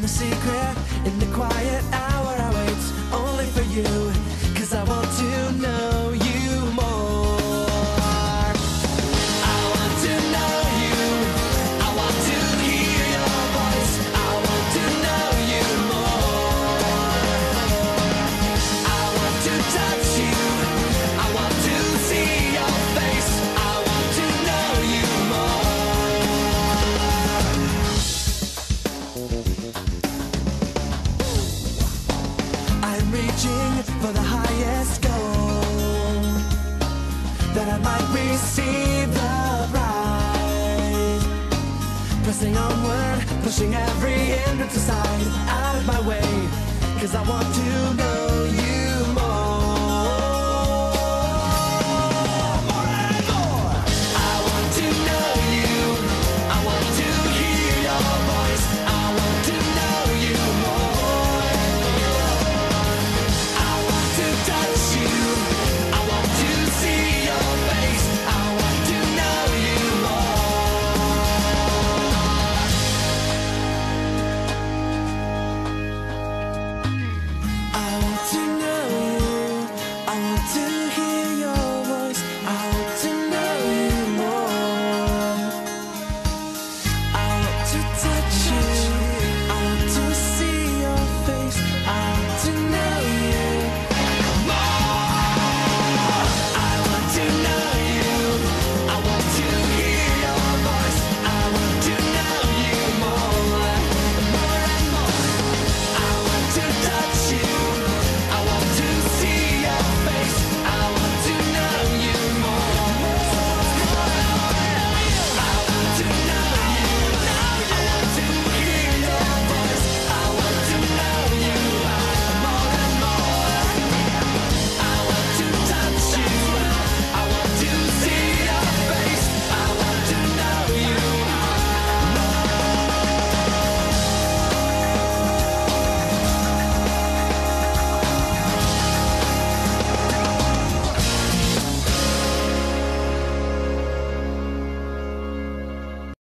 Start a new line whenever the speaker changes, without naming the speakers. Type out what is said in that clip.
the secret, in the quiet hour I wait only for you, 'cause I want to know you more. I want to know you, I want to hear your voice, I want to know you more. I want to touch you, I want to see your face, I want to know you more. I'm reaching for the highest goal, that I might receive the prize. Pressing onward, pushing every hindrance aside, out of my way, 'cause I want to know you